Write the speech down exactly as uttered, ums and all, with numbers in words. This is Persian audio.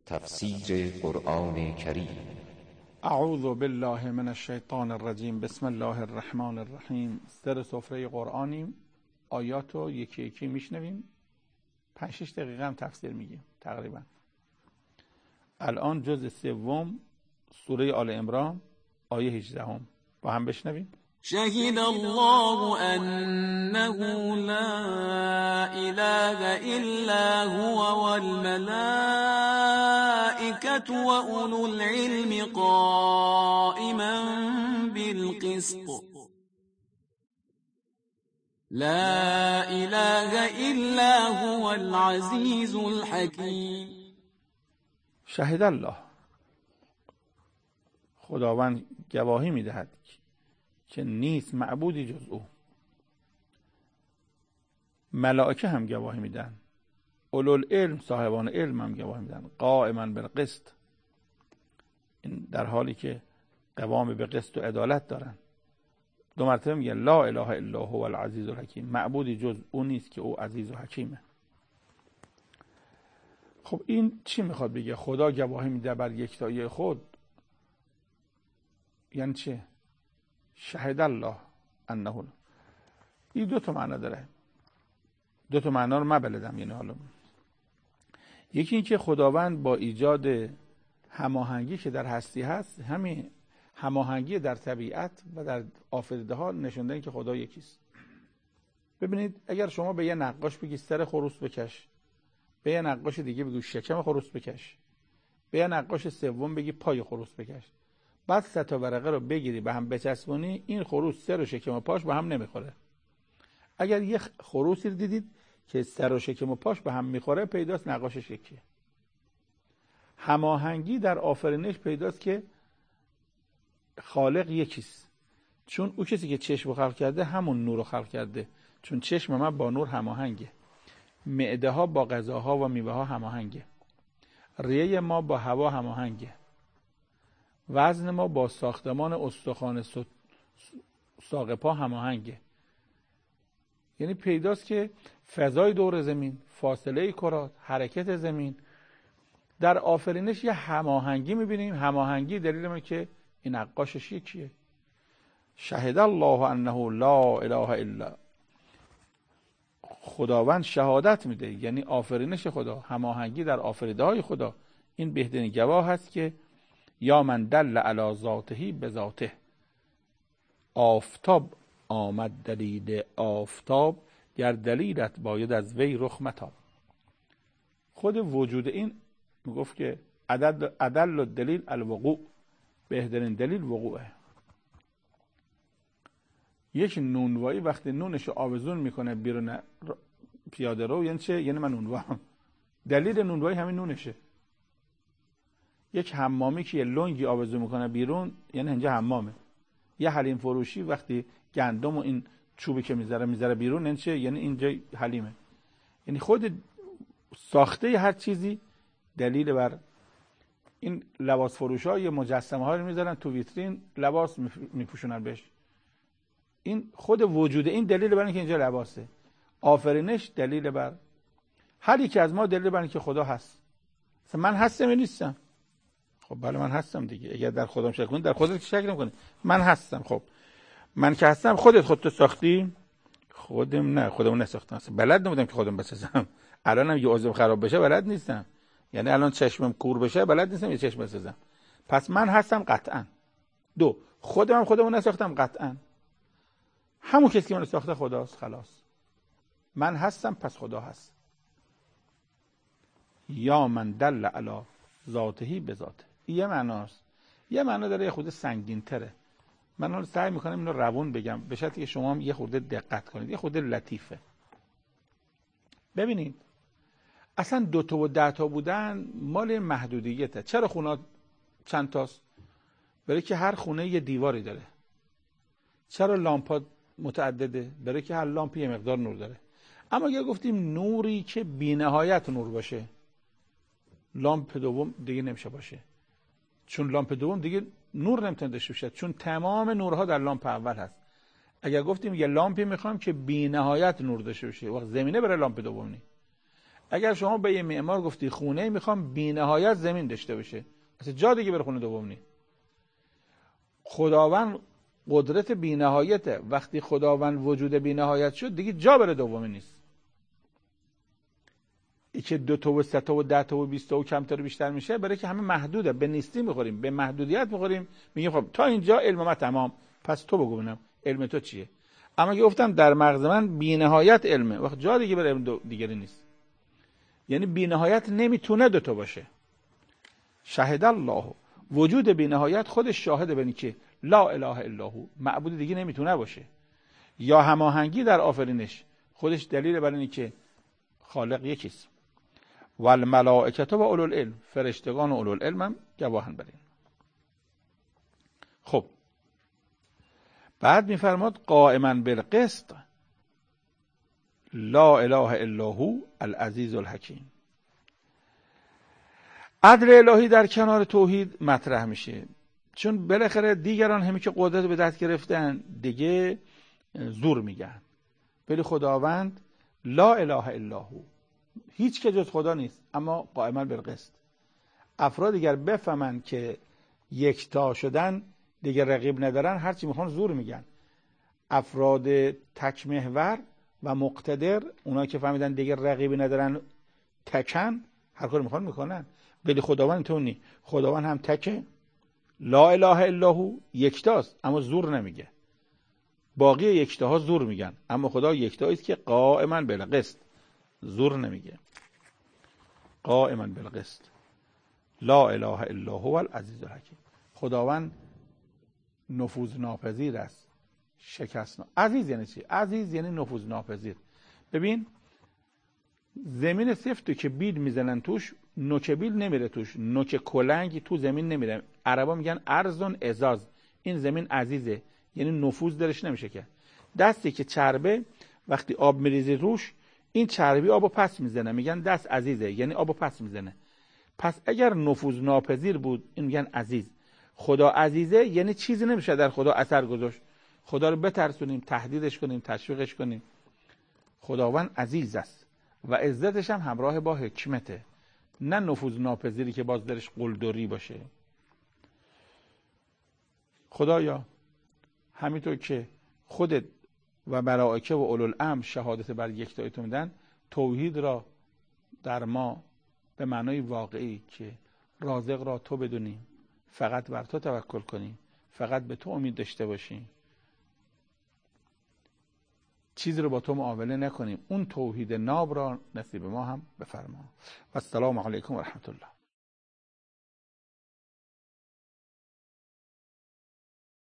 تفسیر قرآن کریم. اعوذ بالله من الشیطان الرجیم. بسم الله الرحمن الرحیم. سر سفره قرآنیم، آیاتو یکی یکی میشنویم، پنج شش دقیقه هم تفسیر میگیم تقریبا. الان جزء سوم سوره آل عمران آیه هجده هم با هم بشنویم. شهد الله أنه لا إله إلا هو والملائكة وأولو العلم قائما بالقسط لا إله إلا هو العزيز الحكيم. شهد الله، خداوند گواهی میدهد که نیست معبودی جز او. ملائکه هم گواهی میدن، اولوالعلم صاحبان علم هم گواهی میدن، قائما بالقسط، این در حالی که قوام به قسط و عدالت دارن. دو مرتبه میگه لا اله الا هو العزیز الحکیم، معبودی جز او نیست که او عزیز و حکیمه. خب این چی میخواد بگه؟ خدا گواهی میده بر یکتایی خود، یعنی چه؟ شهد الله انه، این دو تا معنا داره، دو تا معنا رو من بلدم. یعنی حالا یکی این که خداوند با ایجاد هماهنگی که در هستی هست، همین هماهنگی در طبیعت و در آفریده ها نشون دادن که خدا یکیست. ببینید اگر شما به یه نقاش بگی سر خروس بکش، به یه نقاش دیگه بگی شکم خروس بکش، به یه نقاش سوم بگی پای خروس بکش، بعد سه تا ورقه رو بگیری به هم بچسبونی، این خروس سر و شکم و پاش به هم نمیخوره. اگر یه خروسی رو دیدید که سر و شکم و پاش به هم میخوره، پیداست نقاشش یکیه. هماهنگی در آفرینش پیداست که خالق یکیست، چون او کسی که چشم خلق کرده همون نور رو خلق کرده، چون چشم من با نور هماهنگه، معده ها با غذاها و میوه ها هماهنگه، ریه ما با هوا هماهنگه، وزن ما با ساختمان استخوان ساق پا هماهنگه. یعنی پیداست که فضای دور زمین، فاصله کرات، حرکت زمین، در آفرینش یه هماهنگی میبینیم. هماهنگی دلیل ما که این نقاشش یکیه. شهد الله انه لا اله الا، خداوند شهادت میده، یعنی آفرینش خدا، هماهنگی در آفریده های خدا، این بهترین گواه هست که یا من دل علی ذاته به ذاته، آفتاب آمد دلیل آفتاب، گر دلیلت باید از وی رخ متاب. خود وجود این میگفت که عدل عدل دلیل الوقوع، بهترین دلیل وقوعه. یک نونوایی وقتی نونشو آویزون میکنه بیرون پیاده رو، یعنی چه؟ یعنی من نونوام. دلیل نونوایی همین نونشه. یک حمامی که یه لنگی آویزون میکنه بیرون، یعنی اینجا حمامه. یه حلیم فروشی وقتی گندم و این چوبی که میذاره میذاره بیرون، یعنی چه؟ یعنی اینجا حلیمه. یعنی خود ساخته هر چیزی دلیل بر این. لباس فروشا یه مجسمه ها رو میذارن تو ویترین، لباس میپوشونن بهش. این خود وجود این دلیل بر اینکه اینجا لباسه. آفرینش دلیل بر، هر یکی از ما دلیل بر اینکه خدا هست. مثلا من هستم یا نیستم؟ خب بله من هستم دیگه. اگر در خودم شک کنید، در خودت شک نکنید. من هستم. خب من که هستم، خودت خودت ساختی؟ خودم نه، خودمو نساختم. اصلا بلد نبودم که خودم بسازم. الانم یه عضو خراب بشه بلد نیستم. یعنی الان چشمم کور بشه بلد نیستم یه چشم بسازم. پس من هستم قطعا. دو، خودم خودمو نساختم قطعا. همون کسی که منو ساخته خداست، خلاص. من هستم پس خدا هست. یا من دل علی ذاته به ذاته، یه معناست. یه معنا داره یه خورده سنگین تره. من حالا سعی میکنم اینو روون بگم، به شرطی که شما هم یه خورده دقت کنید، یه خورده لطیفه. ببینید اصلا دو تا و ده تا بودن مال محدودیته. چرا خونه چند تاست؟ برای که هر خونه یه دیواری داره. چرا لامپا متعدده؟ برای که هر لامپ یه مقدار نور داره. اما اگر گفتیم نوری که بی‌نهایت نور باشه، لامپ دوم دیگه نمیشه باشه، چون لامپ دوم دیگه نور نمیتونه داشته باشه، چون تمام نورها در لامپ اول هست. اگر گفتیم یه لامپی میخوام که بی‌نهایت نور داشته باشه، وقت زمینه برای لامپ دوم نی. اگر شما به یه معمار گفتی خونه میخوام بی‌نهایت زمین داشته باشه، اصلا جا دیگه بره خونه دوم نی. خداوند قدرت بی‌نهایته. وقتی خداوند وجود بی‌نهایت شد دیگه جا بره دومی نیست. ای که دو تا و سه تا و ده تا و بیست تا و کمتر و بیشتر میشه، برای که همه محدوده. به نیستی میخوریم، به محدودیت میخوریم، میگیم خب تا اینجا علم من تمام، پس تو بگو ببینم علم تو چیه. اما که گفتم در مغز من بی‌نهایت علمه، وقت جا دیگه بره علم دیگری نیست. یعنی بی‌نهایت نمیتونه دو تا باشه. شهد الله، وجود بی‌نهایت خودش شاهده ببین که لا اله الا هو، معبود دیگه نمیتونه باشه. یا هماهنگی در آفرینش خودش دلیل بر اینه که خالق یکیست. والملائکه و اولو العلم، فرشتگان و اولو العلم هم گواهن بر این. خب بعد میفرماد قائما بالقسط لا اله الا هو العزیز الحکیم. عدل الهی در کنار توحید مطرح میشه، چون بالاخره دیگران همین که قدرت به دست گرفتن دیگه زور میگن، ولی خداوند لا اله الا هو، هیچ که جز خدا نیست، اما قائما بالقسط. افراد دیگر بفهمن که یکتا شدن دیگه رقیب ندارن، هرچی میخوان زور میگن. افراد تک محور و مقتدر، اونایی که فهمیدن دیگه رقیبی ندارن، تکن، هر کاری میخوان میکنن. ولی خداوند تو نی، خداوند هم تکه، لا اله الا هو، یکتاست اما زور نمیگه. باقی یکتاها زور میگن، اما خدا یکتایی است که قائما بالقسط، زور نمیگه. قائما بالقسط لا اله الا هو العزیز الحکیم. خداوند نفوذ ناپذیر است، شکست نا... عزیز یعنی چی؟ عزیز یعنی نفوذ ناپذیر. ببین زمین سفتو که بیل میزنن توش، نوک بیل نمیره توش، نوک کلنگ تو زمین نمیره. عربا میگن ارزون ازاز، این زمین عزیزه، یعنی نفوذ درش نمیشه که. دستی که چربه وقتی آب میریزی روش، این چربی آبو پس میزنه، میگن دست عزیزه، یعنی آبو پس میزنه. پس اگر نفوذ ناپذیر بود، این میگن عزیز. خدا عزیزه یعنی چیزی نمیشه در خدا اثر گذاشت. خدا رو بترسونیم، تهدیدش کنیم، تشویقش کنیم. خداوند عزیز است و عزتش هم همراه با حکمته، نه نفوذ ناپذیری که باز درش قلدری باشه. خدایا همینطور که خودت و ملائکه و اولوالامر شهادت بر یکتایی تو میدن، توحید را در ما به معنای واقعی که رازق را تو بدونیم، فقط بر تو توکل کنیم، فقط به تو امید داشته باشیم، چیزی رو با تو معامله نکنیم، اون توحید ناب را نصیب ما هم بفرما. و السلام علیکم و رحمت الله.